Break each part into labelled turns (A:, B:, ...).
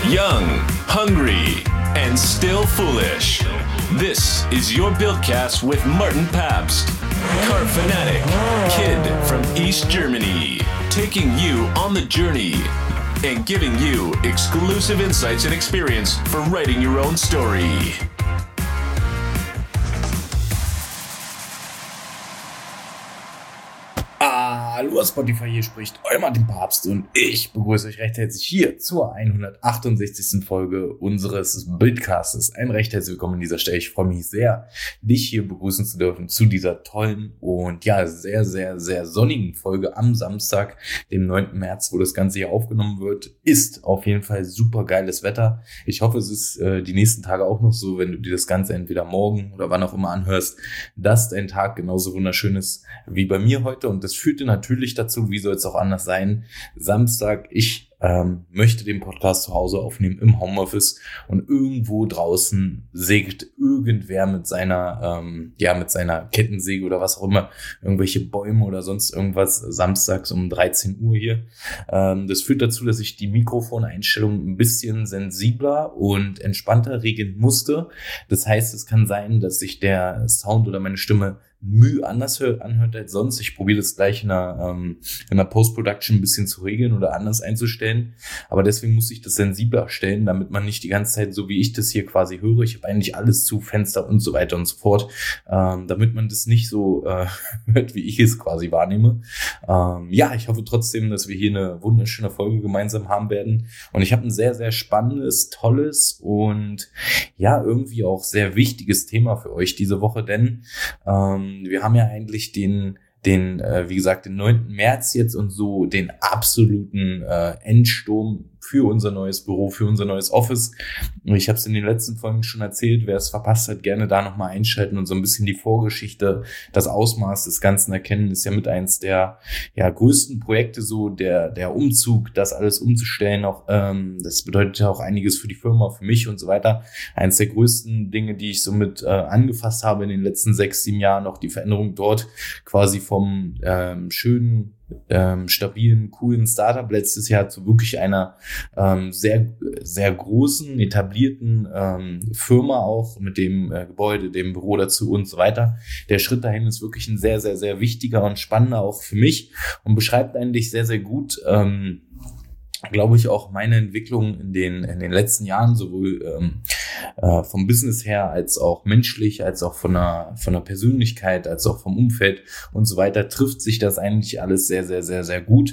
A: Young, hungry, and still foolish. This is your Buildcast with Martin Pabst, car fanatic, kid from East Germany, taking you on the journey and giving you exclusive insights and experience for writing your own story.
B: Hallo Spotify, hier spricht euer Martin Pabst und ich begrüße euch recht herzlich hier zur 168. Folge unseres Buildcastes. Ein recht herzlich willkommen an dieser Stelle. Ich freue mich sehr, dich hier begrüßen zu dürfen zu dieser tollen und ja, sehr, sehr, sehr sonnigen Folge am Samstag, dem 9. März, wo das Ganze hier aufgenommen wird. Ist auf jeden Fall super geiles Wetter. Ich hoffe, es ist die nächsten Tage auch noch so, wenn du dir das Ganze entweder morgen oder wann auch immer anhörst, dass dein Tag genauso wunderschön ist wie bei mir heute. Und das führte natürlich dazu, wie soll es auch anders sein, Samstag, ich möchte den Podcast zu Hause aufnehmen im Homeoffice und irgendwo draußen sägt irgendwer mit seiner mit seiner Kettensäge oder was auch immer, irgendwelche Bäume oder sonst irgendwas samstags um 13 Uhr hier. Das führt dazu, dass ich die Mikrofoneinstellung ein bisschen sensibler und entspannter regeln musste. Das heißt, es kann sein, dass sich der Sound oder meine Stimme anders anhört als sonst. Ich probiere das gleich in der Post-Production ein bisschen zu regeln oder anders einzustellen. Aber deswegen muss ich das sensibler stellen, damit man nicht die ganze Zeit, so wie ich das hier quasi höre, ich habe eigentlich alles zu, Fenster und so weiter und so fort, damit man das nicht so hört, wie ich es quasi wahrnehme. Ich hoffe trotzdem, dass wir hier eine wunderschöne Folge gemeinsam haben werden. Und ich habe ein sehr, sehr spannendes, tolles und ja, irgendwie auch sehr wichtiges Thema für euch diese Woche, denn wir haben ja eigentlich den 9. März jetzt und so den absoluten Endsturm für unser neues Büro, für unser neues Office. Ich habe es in den letzten Folgen schon erzählt. Wer es verpasst hat, gerne da nochmal einschalten und so ein bisschen die Vorgeschichte, das Ausmaß des Ganzen erkennen. Ist ja mit eins der größten Projekte so, der Umzug, das alles umzustellen. Auch das bedeutet ja auch einiges für die Firma, für mich und so weiter. Eins der größten Dinge, die ich somit angefasst habe in den letzten 6-7 Jahren, auch die Veränderung dort quasi vom schönen, stabilen, coolen Startup letztes Jahr zu wirklich einer sehr, sehr großen, etablierten Firma auch mit dem Gebäude, dem Büro dazu und so weiter. Der Schritt dahin ist wirklich ein sehr, sehr, sehr wichtiger und spannender auch für mich und beschreibt eigentlich sehr, sehr gut, glaube ich, auch meine Entwicklung in den letzten Jahren, sowohl vom Business her, als auch menschlich, als auch von der Persönlichkeit, als auch vom Umfeld und so weiter, trifft sich das eigentlich alles sehr, sehr, sehr, sehr gut.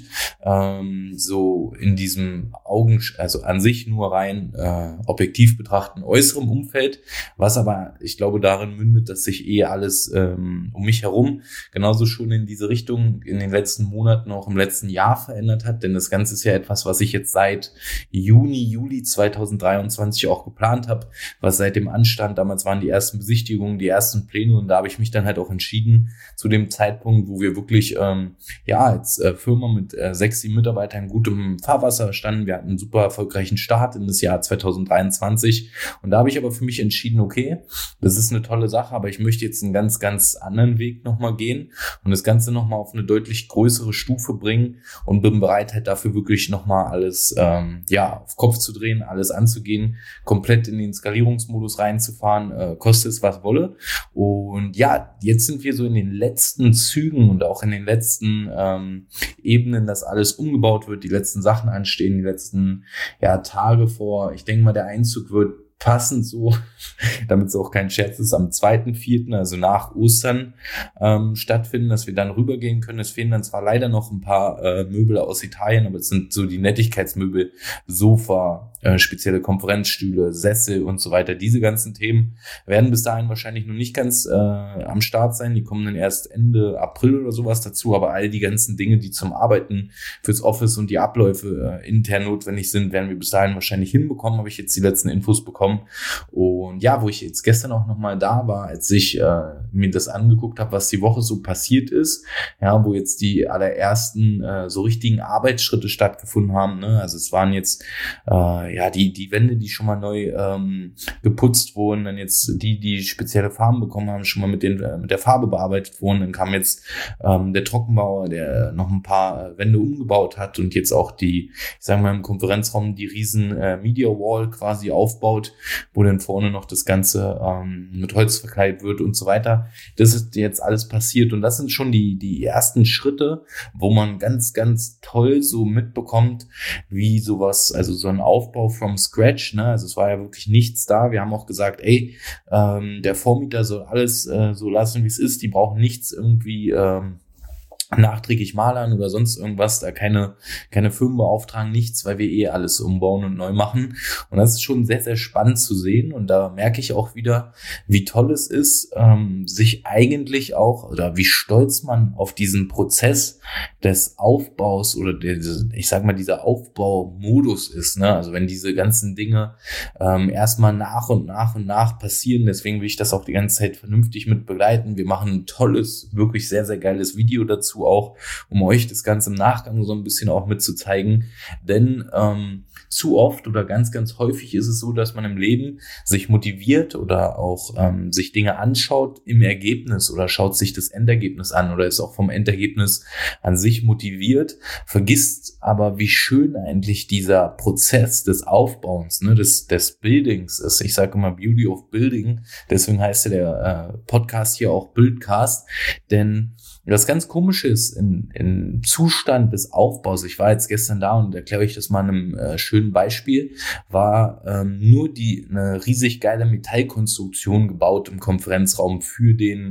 B: So in diesem also an sich nur rein objektiv betrachten äußerem Umfeld, was aber, ich glaube, darin mündet, dass sich alles um mich herum genauso schon in diese Richtung in den letzten Monaten, auch im letzten Jahr verändert hat, denn das Ganze ist ja etwas, was ich jetzt seit Juli 2023 auch geplant habe, was seitdem anstand. Damals waren die ersten Besichtigungen, die ersten Pläne und da habe ich mich dann halt auch entschieden, zu dem Zeitpunkt, wo wir wirklich als Firma mit 6-7 Mitarbeitern gut im Fahrwasser standen. Wir hatten einen super erfolgreichen Start in das Jahr 2023 und da habe ich aber für mich entschieden, okay, das ist eine tolle Sache, aber ich möchte jetzt einen ganz, ganz anderen Weg nochmal gehen und das Ganze nochmal auf eine deutlich größere Stufe bringen und bin bereit halt dafür wirklich nochmal alles auf Kopf zu drehen, alles anzugehen, komplett in den Skalierungsmodus reinzufahren, koste es was wolle. Und ja, jetzt sind wir so in den letzten Zügen und auch in den letzten Ebenen, dass alles umgebaut wird, die letzten Sachen anstehen, die letzten Tage vor. Ich denke mal, der Einzug wird passend so, damit es auch kein Scherz ist, am 2.4., also nach Ostern stattfinden, dass wir dann rübergehen können. Es fehlen dann zwar leider noch ein paar Möbel aus Italien, aber es sind so die Nettigkeitsmöbel, Sofa, spezielle Konferenzstühle, Sessel und so weiter. Diese ganzen Themen werden bis dahin wahrscheinlich noch nicht ganz am Start sein. Die kommen dann erst Ende April oder sowas dazu, aber all die ganzen Dinge, die zum Arbeiten fürs Office und die Abläufe intern notwendig sind, werden wir bis dahin wahrscheinlich hinbekommen, habe ich jetzt die letzten Infos bekommen. bekommen. Und ja, wo ich jetzt gestern auch nochmal da war, als ich mir das angeguckt habe, was die Woche so passiert ist, ja, wo jetzt die allerersten so richtigen Arbeitsschritte stattgefunden haben, ne? Also es waren jetzt die Wände, die schon mal neu geputzt wurden, dann jetzt die spezielle Farben bekommen haben, schon mal mit der Farbe bearbeitet wurden. Dann kam jetzt der Trockenbauer, der noch ein paar Wände umgebaut hat und jetzt auch ich sage mal im Konferenzraum die riesen Media Wall quasi aufbaut, wo dann vorne noch das Ganze mit Holz verkleidet wird und so weiter. Das ist jetzt alles passiert und das sind schon die ersten Schritte, wo man ganz, ganz toll so mitbekommt, wie sowas, also so ein Aufbau from scratch, ne? Also es war ja wirklich nichts da. Wir haben auch gesagt, der Vormieter soll alles so lassen, wie es ist. Die brauchen nichts irgendwie nachträglich malern oder sonst irgendwas, da keine Firmen beauftragen, nichts, weil wir alles umbauen und neu machen. Und das ist schon sehr, sehr spannend zu sehen. Und da merke ich auch wieder, wie toll es ist, sich eigentlich auch, oder wie stolz man auf diesen Prozess des Aufbaus oder dieser Aufbaumodus ist, ne? Also wenn diese ganzen Dinge erstmal nach und nach passieren, deswegen will ich das auch die ganze Zeit vernünftig mit begleiten. Wir machen ein tolles, wirklich sehr, sehr geiles Video dazu auch, um euch das Ganze im Nachgang so ein bisschen auch mitzuzeigen, denn zu oft oder ganz, ganz häufig ist es so, dass man im Leben sich motiviert oder auch sich Dinge anschaut im Ergebnis oder schaut sich das Endergebnis an oder ist auch vom Endergebnis an sich motiviert, vergisst aber, wie schön eigentlich dieser Prozess des Aufbauens, ne, des Buildings ist. Ich sage immer Beauty of Building, deswegen heißt der Podcast hier auch Buildcast, denn das ganz Komische ist, im Zustand des Aufbaus, ich war jetzt gestern da und erkläre ich das mal in einem schönen Beispiel, war nur eine riesig geile Metallkonstruktion gebaut im Konferenzraum für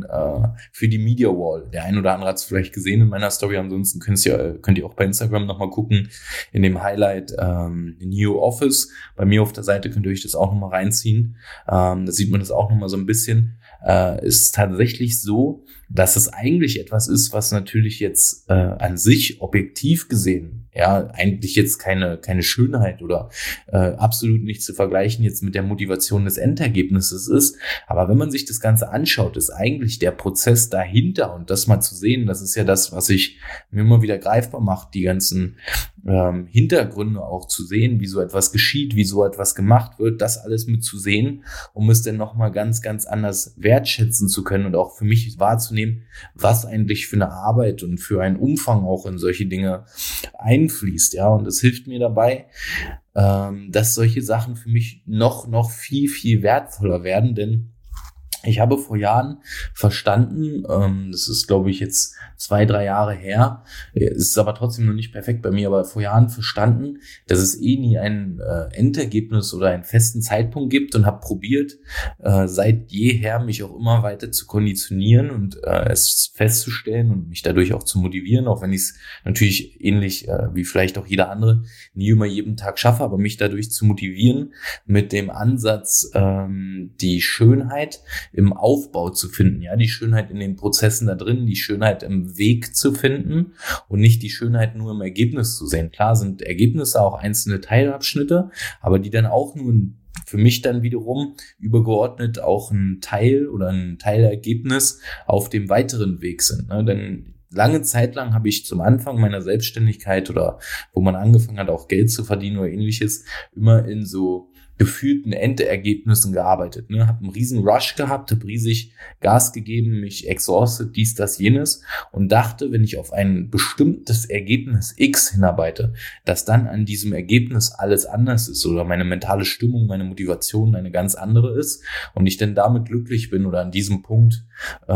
B: die Media Wall. Der ein oder andere hat es vielleicht gesehen in meiner Story, ansonsten könnt ihr auch bei Instagram nochmal gucken, in dem Highlight New Office. Bei mir auf der Seite könnt ihr euch das auch nochmal reinziehen. Da sieht man das auch nochmal so ein bisschen. Ist tatsächlich so, dass es eigentlich etwas ist, was natürlich jetzt an sich objektiv gesehen, ja, eigentlich jetzt keine Schönheit oder absolut nicht zu vergleichen jetzt mit der Motivation des Endergebnisses ist. Aber wenn man sich das Ganze anschaut, ist eigentlich der Prozess dahinter und das mal zu sehen, das ist ja das, was ich mir immer wieder greifbar macht, die ganzen Hintergründe auch zu sehen, wie so etwas geschieht, wie so etwas gemacht wird, das alles mitzusehen, um es dann nochmal ganz, ganz anders wertschätzen zu können und auch für mich wahrzunehmen, was eigentlich für eine Arbeit und für einen Umfang auch in solche Dinge einfließt, ja, und es hilft mir dabei, dass solche Sachen für mich noch viel, viel wertvoller werden, denn ich habe vor Jahren verstanden, das ist, glaube ich, jetzt 2-3 Jahre her, ist aber trotzdem noch nicht perfekt bei mir, aber vor Jahren verstanden, dass es nie ein Endergebnis oder einen festen Zeitpunkt gibt und habe probiert, seit jeher mich auch immer weiter zu konditionieren und es festzustellen und mich dadurch auch zu motivieren, auch wenn ich es natürlich ähnlich wie vielleicht auch jeder andere nie immer jeden Tag schaffe, aber mich dadurch zu motivieren mit dem Ansatz, die Schönheit im Aufbau zu finden, ja, die Schönheit in den Prozessen da drin, die Schönheit im Weg zu finden und nicht die Schönheit nur im Ergebnis zu sehen. Klar sind Ergebnisse auch einzelne Teilabschnitte, aber die dann auch nur für mich dann wiederum übergeordnet auch ein Teil oder ein Teilergebnis auf dem weiteren Weg sind, ne? Denn lange Zeit lang habe ich zum Anfang meiner Selbstständigkeit oder wo man angefangen hat, auch Geld zu verdienen oder ähnliches, immer in so gefühlten Endergebnissen gearbeitet, ne, habe einen riesen Rush gehabt, habe riesig Gas gegeben, mich exhausted, dies, das, jenes und dachte, wenn ich auf ein bestimmtes Ergebnis X hinarbeite, dass dann an diesem Ergebnis alles anders ist oder meine mentale Stimmung, meine Motivation eine ganz andere ist und ich dann damit glücklich bin oder an diesem Punkt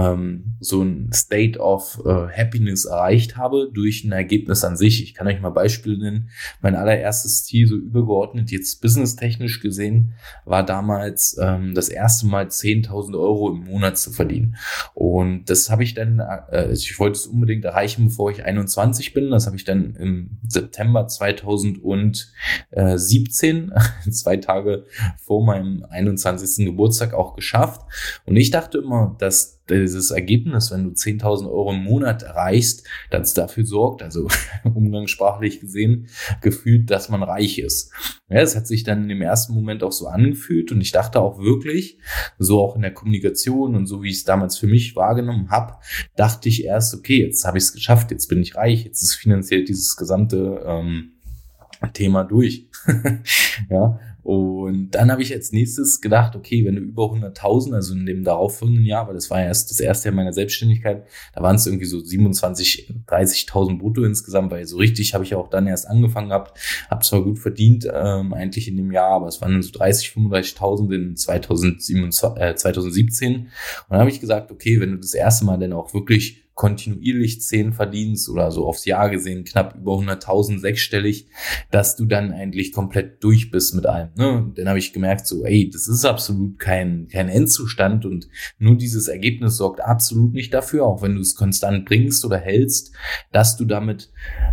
B: so ein State of Happiness erreicht habe durch ein Ergebnis an sich. Ich kann euch mal Beispiele nennen. Mein allererstes Ziel, so übergeordnet jetzt businesstechnisch gesehen, war damals das erste Mal 10.000 Euro im Monat zu verdienen. Und das habe ich dann, ich wollte es unbedingt erreichen, bevor ich 21 bin. Das habe ich dann im September 2017, 2 Tage vor meinem 21. Geburtstag auch geschafft. Und ich dachte immer, dass dieses Ergebnis, wenn du 10.000 Euro im Monat erreichst, das dafür sorgt, also umgangssprachlich gesehen, gefühlt, dass man reich ist. Ja, es hat sich dann im ersten Moment auch so angefühlt und ich dachte auch wirklich, so auch in der Kommunikation und so wie ich es damals für mich wahrgenommen habe, dachte ich erst, okay, jetzt habe ich es geschafft, jetzt bin ich reich, jetzt ist finanziell dieses gesamte Thema durch. Ja, und dann habe ich als nächstes gedacht, okay, wenn du über 100.000, also in dem darauffolgenden Jahr, weil das war ja erst das erste Jahr meiner Selbstständigkeit, da waren es irgendwie so 30.000 brutto insgesamt, weil so richtig habe ich auch dann erst angefangen gehabt, habe zwar gut verdient eigentlich in dem Jahr, aber es waren dann so 35.000 in 2017 und dann habe ich gesagt, okay, wenn du das erste Mal dann auch wirklich kontinuierlich 10 verdienst oder so aufs Jahr gesehen knapp über 100.000 sechsstellig, dass du dann eigentlich komplett durch bist mit allem. Ne? Und dann habe ich gemerkt, so, ey, das ist absolut kein Endzustand und nur dieses Ergebnis sorgt absolut nicht dafür, auch wenn du es konstant bringst oder hältst, dass du damit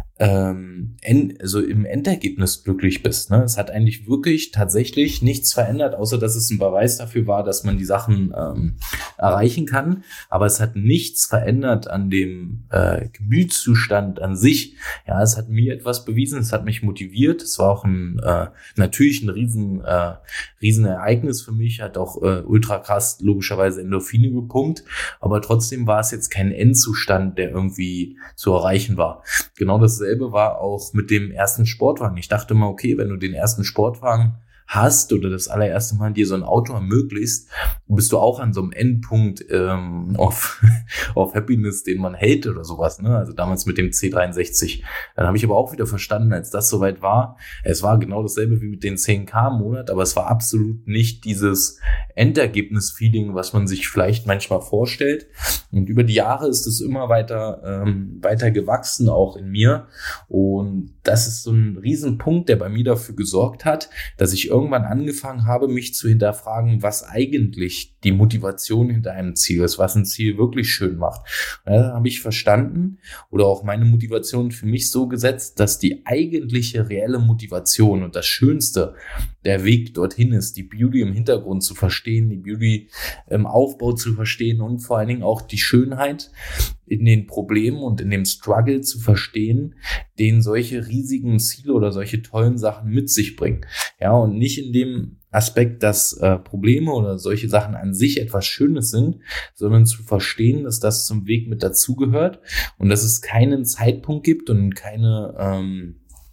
B: also im Endergebnis glücklich bist. Ne? Es hat eigentlich wirklich tatsächlich nichts verändert, außer dass es ein Beweis dafür war, dass man die Sachen erreichen kann. Aber es hat nichts verändert an dem Gemütszustand an sich. Ja, es hat mir etwas bewiesen, es hat mich motiviert. Es war auch natürlich ein riesen Ereignis für mich, hat auch ultra krass logischerweise Endorphine gepumpt. Aber trotzdem war es jetzt kein Endzustand, der irgendwie zu erreichen war. Genau dasselbe war auch mit dem ersten Sportwagen. Ich dachte mal, okay, wenn du den ersten Sportwagen hast oder das allererste Mal dir so ein Auto ermöglicht, bist du auch an so einem Endpunkt auf Happiness, den man hält oder sowas. Ne? Also damals mit dem C63. Dann habe ich aber auch wieder verstanden, als das soweit war, es war genau dasselbe wie mit den 10.000 im Monat, aber es war absolut nicht dieses Endergebnis-Feeling, was man sich vielleicht manchmal vorstellt. Und über die Jahre ist es immer weiter gewachsen, auch in mir. Und das ist so ein Riesenpunkt, der bei mir dafür gesorgt hat, dass ich irgendwann angefangen habe, mich zu hinterfragen, was eigentlich die Motivation hinter einem Ziel ist, was ein Ziel wirklich schön macht. Und da habe ich verstanden oder auch meine Motivation für mich so gesetzt, dass die eigentliche reelle Motivation und das Schönste der Weg dorthin ist, die Beauty im Hintergrund zu verstehen, die Beauty im Aufbau zu verstehen und vor allen Dingen auch die Schönheit in den Problemen und in dem Struggle zu verstehen, den solche riesigen Ziele oder solche tollen Sachen mit sich bringen. Ja, und nicht in dem Aspekt, dass Probleme oder solche Sachen an sich etwas Schönes sind, sondern zu verstehen, dass das zum Weg mit dazugehört und dass es keinen Zeitpunkt gibt und keine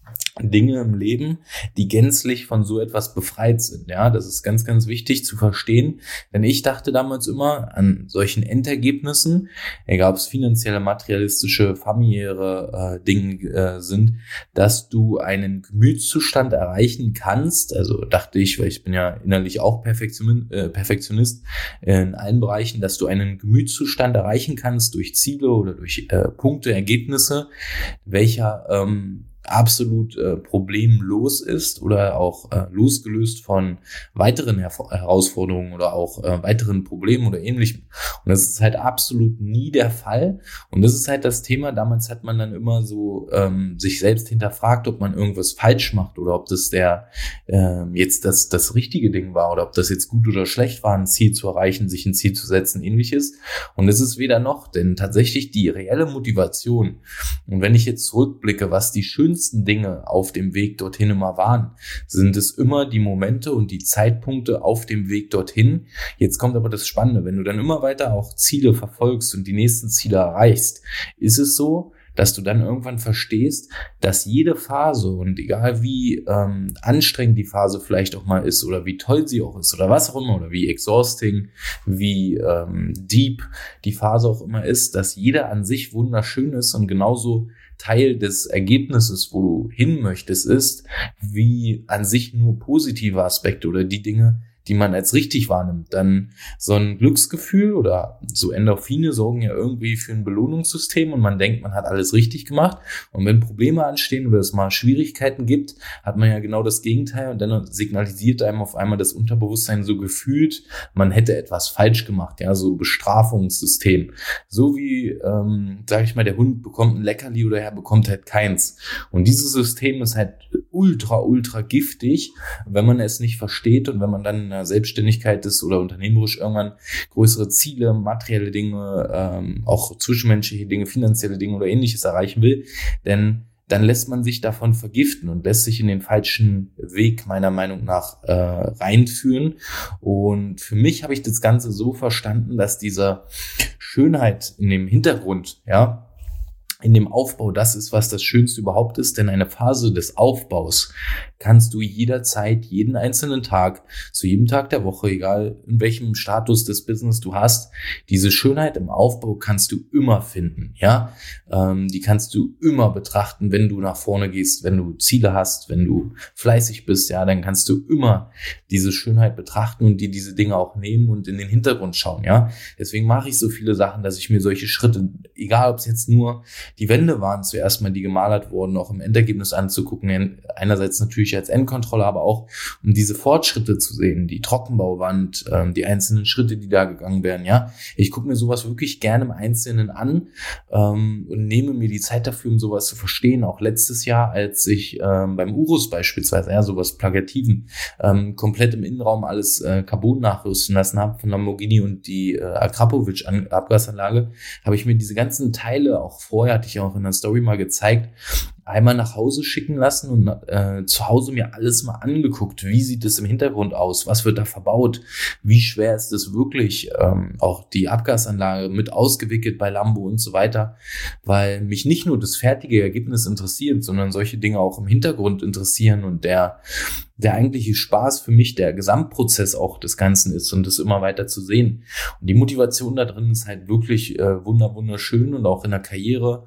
B: Dinge im Leben, die gänzlich von so etwas befreit sind. Ja, das ist ganz, ganz wichtig zu verstehen, denn ich dachte damals immer an solchen Endergebnissen, egal ob es finanzielle, materialistische, familiäre Dinge sind, dass du einen Gemütszustand erreichen kannst. Also dachte ich, weil ich bin ja innerlich auch Perfektionist in allen Bereichen, dass du einen Gemütszustand erreichen kannst durch Ziele oder durch Punkte, Ergebnisse, welcher absolut problemlos ist oder auch losgelöst von weiteren Herausforderungen oder auch weiteren Problemen oder ähnlichem. Und das ist halt absolut nie der Fall. Und das ist halt das Thema. Damals hat man dann immer so sich selbst hinterfragt, ob man irgendwas falsch macht oder ob das jetzt das richtige Ding war oder ob das jetzt gut oder schlecht war, ein Ziel zu erreichen, sich ein Ziel zu setzen, ähnliches. Und es ist weder noch, denn tatsächlich die reelle Motivation. Und wenn ich jetzt zurückblicke, was die schönsten Dinge auf dem Weg dorthin immer waren, sind es immer die Momente und die Zeitpunkte auf dem Weg dorthin. Jetzt kommt aber das Spannende, wenn du dann immer weiter auch Ziele verfolgst und die nächsten Ziele erreichst, ist es so, dass du dann irgendwann verstehst, dass jede Phase und egal wie anstrengend die Phase vielleicht auch mal ist oder wie toll sie auch ist oder was auch immer oder wie exhausting, wie deep die Phase auch immer ist, dass jeder an sich wunderschön ist und genauso Teil des Ergebnisses, wo du hin möchtest, ist, wie an sich nur positive Aspekte oder die Dinge, die man als richtig wahrnimmt. Dann so ein Glücksgefühl oder so Endorphine sorgen ja irgendwie für ein Belohnungssystem und man denkt, man hat alles richtig gemacht. Und wenn Probleme anstehen oder es mal Schwierigkeiten gibt, hat man ja genau das Gegenteil und dann signalisiert einem auf einmal das Unterbewusstsein so gefühlt, man hätte etwas falsch gemacht, ja, so Bestrafungssystem. So wie, sag ich mal, der Hund bekommt ein Leckerli oder er bekommt halt keins. Und dieses System ist halt ultra, ultra giftig, wenn man es nicht versteht und wenn man dann der Selbstständigkeit ist oder unternehmerisch irgendwann größere Ziele, materielle Dinge, auch zwischenmenschliche Dinge, finanzielle Dinge oder Ähnliches erreichen will, denn dann lässt man sich davon vergiften und lässt sich in den falschen Weg meiner Meinung nach reinführen. Und für mich habe ich das Ganze so verstanden, dass diese Schönheit in dem Hintergrund, ja, in dem Aufbau, das ist, was das Schönste überhaupt ist, denn eine Phase des Aufbaus kannst du jederzeit, jeden einzelnen Tag, zu jedem Tag der Woche, egal in welchem Status des Business du hast, diese Schönheit im Aufbau kannst du immer finden, ja, die kannst du immer betrachten, wenn du nach vorne gehst, wenn du Ziele hast, wenn du fleißig bist, ja, dann kannst du immer diese Schönheit betrachten und dir diese Dinge auch nehmen und in den Hintergrund schauen, ja, deswegen mache ich so viele Sachen, dass ich mir solche Schritte, egal ob es jetzt nur die Wände waren zuerst mal, die gemalert wurden, auch im Endergebnis anzugucken. Einerseits natürlich als Endkontrolle, aber auch um diese Fortschritte zu sehen, die Trockenbauwand, die einzelnen Schritte, die da gegangen werden. Ja, ich gucke mir sowas wirklich gerne im Einzelnen an und nehme mir die Zeit dafür, um sowas zu verstehen. Auch letztes Jahr, als ich beim Urus beispielsweise, ja, sowas Plagativen, komplett im Innenraum alles Carbon nachrüsten lassen habe von Lamborghini und die Akrapovic Abgasanlage, habe ich mir diese ganzen Teile auch vorher, hatte ich auch in der Story mal gezeigt, einmal nach Hause schicken lassen und zu Hause mir alles mal angeguckt. Wie sieht es im Hintergrund aus? Was wird da verbaut? Wie schwer ist es wirklich? Auch die Abgasanlage mit ausgewickelt bei Lambo und so weiter, weil mich nicht nur das fertige Ergebnis interessiert, sondern solche Dinge auch im Hintergrund interessieren und der eigentliche Spaß für mich, der Gesamtprozess auch des Ganzen ist und das immer weiter zu sehen. Und die Motivation da drin ist halt wirklich wunderschön und auch in der Karriere,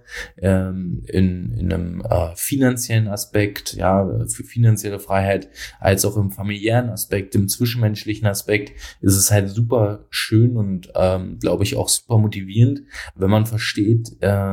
B: in einem finanziellen Aspekt, ja, für finanzielle Freiheit, als auch im familiären Aspekt, im zwischenmenschlichen Aspekt ist es halt super schön und glaube ich auch super motivierend, wenn man versteht,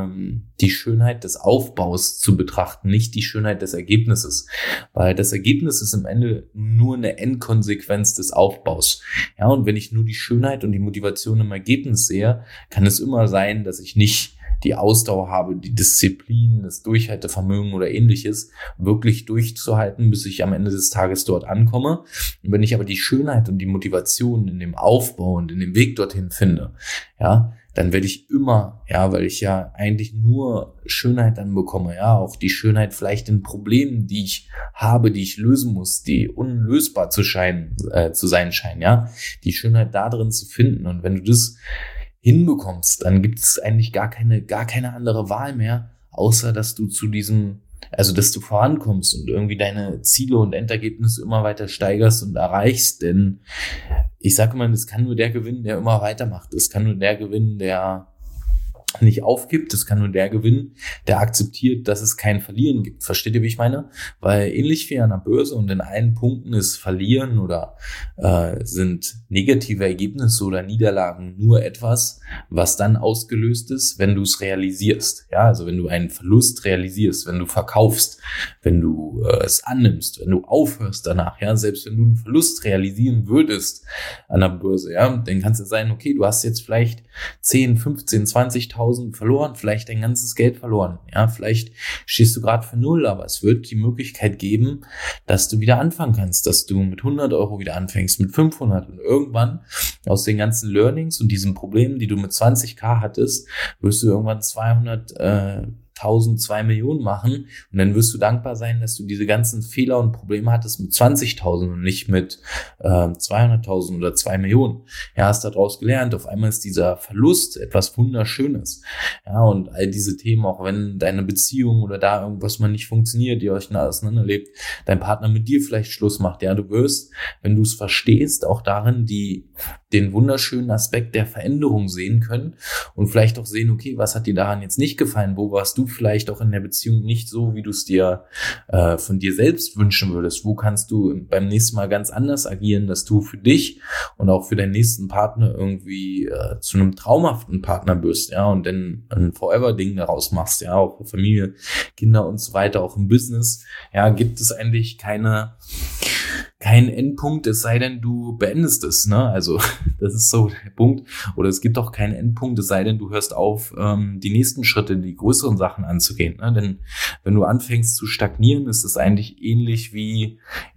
B: die Schönheit des Aufbaus zu betrachten, nicht die Schönheit des Ergebnisses, weil das Ergebnis ist im Ende nur eine Endkonsequenz des Aufbaus. Ja, und wenn ich nur die Schönheit und die Motivation im Ergebnis sehe, kann es immer sein, dass ich nicht die Ausdauer habe, die Disziplin, das Durchhaltevermögen oder Ähnliches, wirklich durchzuhalten, bis ich am Ende des Tages dort ankomme. Und wenn ich aber die Schönheit und die Motivation in dem Aufbau und in dem Weg dorthin finde, ja, dann werde ich immer, ja, weil ich ja eigentlich nur Schönheit dann bekomme, ja, auch die Schönheit vielleicht in Problemen, die ich habe, die ich lösen muss, die unlösbar zu sein scheinen, ja, die Schönheit da drin zu finden. Und wenn du das hinbekommst, dann gibt es eigentlich gar keine andere Wahl mehr, außer dass du dass du vorankommst und irgendwie deine Ziele und Endergebnisse immer weiter steigerst und erreichst, denn ich sage immer, das kann nur der gewinnen, der immer weitermacht. Das kann nur der gewinnen, der nicht aufgibt. Das kann nur der gewinnen, der akzeptiert, dass es kein Verlieren gibt. Versteht ihr, wie ich meine? Weil ähnlich wie an der Börse und in allen Punkten ist Verlieren oder sind negative Ergebnisse oder Niederlagen nur etwas, was dann ausgelöst ist, wenn du es realisierst. Ja, also wenn du einen Verlust realisierst, wenn du verkaufst, wenn du es annimmst, wenn du aufhörst danach. Ja, selbst wenn du einen Verlust realisieren würdest an der Börse, ja, dann kann es ja sein, okay, du hast jetzt vielleicht 10, 15, 20.000 verloren, vielleicht dein ganzes Geld verloren. Ja, vielleicht stehst du gerade für 0, aber es wird die Möglichkeit geben, dass du wieder anfangen kannst, dass du mit 100 Euro wieder anfängst, mit 500 und irgendwann aus den ganzen Learnings und diesen Problemen, die du mit 20.000 hattest, wirst du irgendwann 2 Millionen machen und dann wirst du dankbar sein, dass du diese ganzen Fehler und Probleme hattest mit 20.000 und nicht mit 200.000 oder 2 Millionen. Ja, hast daraus gelernt. Auf einmal ist dieser Verlust etwas Wunderschönes. Ja, und all diese Themen, auch wenn deine Beziehung oder da irgendwas mal nicht funktioniert, ihr euch auseinanderlebt, dein Partner mit dir vielleicht Schluss macht. Ja, du wirst, wenn du es verstehst, auch darin den wunderschönen Aspekt der Veränderung sehen können und vielleicht auch sehen, okay, was hat dir daran jetzt nicht gefallen? Wo warst du vielleicht auch in der Beziehung nicht so, wie du es dir von dir selbst wünschen würdest? Wo kannst du beim nächsten Mal ganz anders agieren, dass du für dich und auch für deinen nächsten Partner irgendwie zu einem traumhaften Partner bist, ja, und dann ein Forever-Ding daraus machst, ja, auch für Familie, Kinder und so weiter, auch im Business, ja, gibt es eigentlich keine keinen Endpunkt, es sei denn, du beendest es, ne? Also das ist so der Punkt. Oder es gibt auch keinen Endpunkt, es sei denn, du hörst auf, die nächsten Schritte, die größeren Sachen anzugehen, ne? Denn wenn du anfängst zu stagnieren, ist es eigentlich ähnlich wie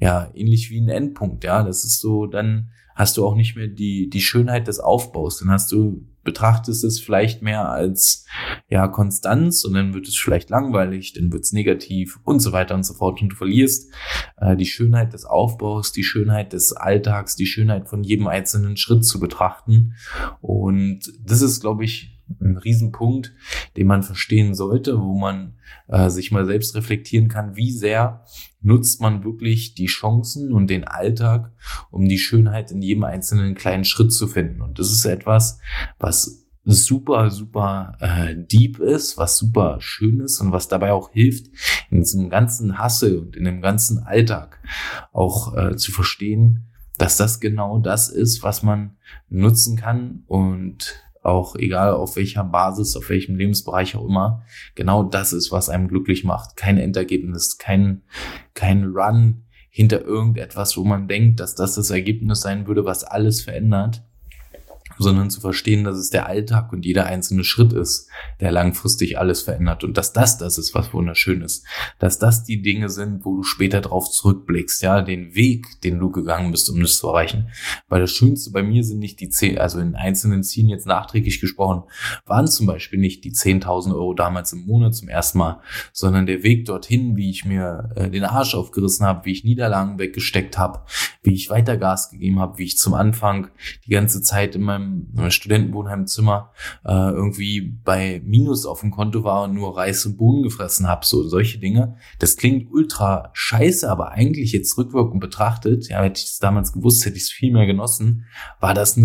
B: ein Endpunkt, ja? Das ist so, dann hast du auch nicht mehr die Schönheit des Aufbaus, dann betrachtest es vielleicht mehr als Konstanz und dann wird es vielleicht langweilig, dann wird es negativ und so weiter und so fort und du verlierst die Schönheit des Aufbaus, die Schönheit des Alltags, die Schönheit von jedem einzelnen Schritt zu betrachten. Und das ist, glaube ich, ein Riesenpunkt, den man verstehen sollte, wo man sich mal selbst reflektieren kann, wie sehr nutzt man wirklich die Chancen und den Alltag, um die Schönheit in jedem einzelnen kleinen Schritt zu finden. Und das ist etwas, was super, super deep ist, was super schön ist und was dabei auch hilft, in diesem ganzen Hassel und in dem ganzen Alltag auch zu verstehen, dass das genau das ist, was man nutzen kann und auch egal auf welcher Basis, auf welchem Lebensbereich auch immer, genau das ist, was einem glücklich macht. Kein Endergebnis, kein Run hinter irgendetwas, wo man denkt, dass das Ergebnis sein würde, was alles verändert, sondern zu verstehen, dass es der Alltag und jeder einzelne Schritt ist, der langfristig alles verändert und dass das ist, was wunderschön ist. Dass das die Dinge sind, wo du später drauf zurückblickst, ja, den Weg, den du gegangen bist, um das zu erreichen. Weil das Schönste bei mir sind nicht die 10, also in einzelnen Zielen jetzt nachträglich gesprochen, waren zum Beispiel nicht die 10.000 Euro damals im Monat zum ersten Mal, sondern der Weg dorthin, wie ich mir den Arsch aufgerissen habe, wie ich Niederlagen weggesteckt habe, wie ich weiter Gas gegeben habe, wie ich zum Anfang die ganze Zeit in meinem Studentenwohnheimzimmer irgendwie bei Minus auf dem Konto war und nur Reis und Bohnen gefressen habe, so solche Dinge. Das klingt ultra scheiße, aber eigentlich jetzt rückwirkend betrachtet, ja, hätte ich das damals gewusst, hätte ich es viel mehr genossen, war das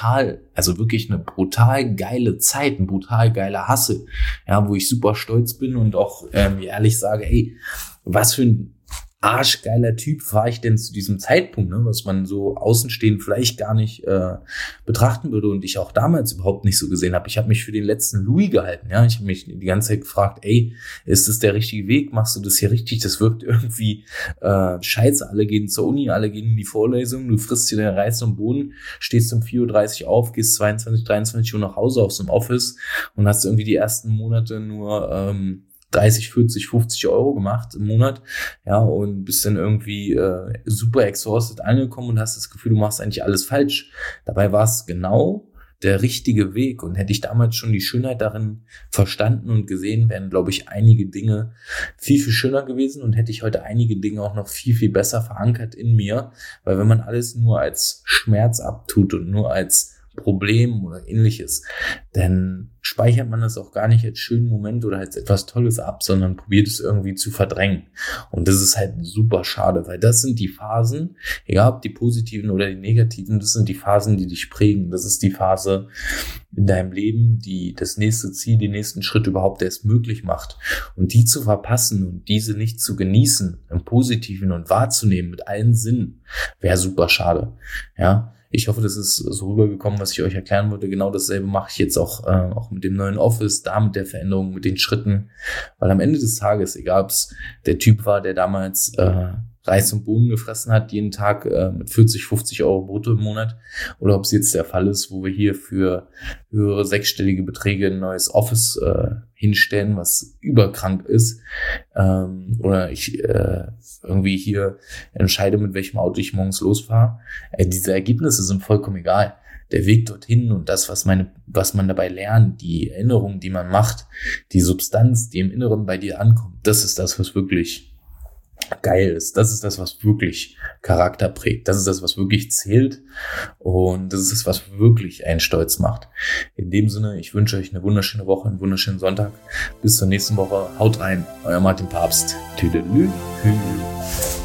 B: wirklich eine brutal geile Zeit, ein brutal geiler Hassel, ja, wo ich super stolz bin und auch ehrlich sage, ey, was für ein arschgeiler Typ war ich denn zu diesem Zeitpunkt, ne, was man so außenstehend vielleicht gar nicht betrachten würde und ich auch damals überhaupt nicht so gesehen habe. Ich habe mich für den letzten Louis gehalten, ja. Ich habe mich die ganze Zeit gefragt, ey, ist das der richtige Weg? Machst du das hier richtig? Das wirkt irgendwie scheiße. Alle gehen zur Uni, alle gehen in die Vorlesung, du frisst dir den Reis und Bohnen, stehst um 4.30 Uhr auf, gehst 22, 23 Uhr nach Hause aus dem Office und hast irgendwie die ersten Monate nur 30, 40, 50 Euro gemacht im Monat, ja, und bist dann irgendwie super exhausted angekommen und hast das Gefühl, du machst eigentlich alles falsch. Dabei war es genau der richtige Weg und hätte ich damals schon die Schönheit darin verstanden und gesehen, wären, glaube ich, einige Dinge viel, viel schöner gewesen und hätte ich heute einige Dinge auch noch viel, viel besser verankert in mir, weil wenn man alles nur als Schmerz abtut und nur als Problem oder ähnliches, dann speichert man das auch gar nicht als schönen Moment oder als etwas Tolles ab, sondern probiert es irgendwie zu verdrängen. Und das ist halt super schade, weil das sind die Phasen, egal ob die positiven oder die negativen, das sind die Phasen, die dich prägen. Das ist die Phase in deinem Leben, die das nächste Ziel, den nächsten Schritt überhaupt erst möglich macht. Und die zu verpassen und diese nicht zu genießen, im Positiven und wahrzunehmen mit allen Sinnen, wäre super schade. Ja. Ich hoffe, das ist so rübergekommen, was ich euch erklären wollte. Genau dasselbe mache ich jetzt auch mit dem neuen Office, da mit der Veränderung, mit den Schritten. Weil am Ende des Tages, egal ob es der Typ war, der damals Reis und Bohnen gefressen hat, jeden Tag mit 40, 50 Euro brutto im Monat, oder ob es jetzt der Fall ist, wo wir hier für höhere sechsstellige Beträge ein neues Office hinstellen, was überkrank ist, oder ich irgendwie hier entscheide, mit welchem Auto ich morgens losfahre. Diese Ergebnisse sind vollkommen egal. Der Weg dorthin und das, was man dabei lernt, die Erinnerung, die man macht, die Substanz, die im Inneren bei dir ankommt, das ist das, was wirklich geil ist. Das ist das, was wirklich Charakter prägt. Das ist das, was wirklich zählt. Und das ist das, was wirklich einen stolz macht. In dem Sinne, ich wünsche euch eine wunderschöne Woche, einen wunderschönen Sonntag. Bis zur nächsten Woche. Haut rein. Euer Martin Papst. Tüdelü.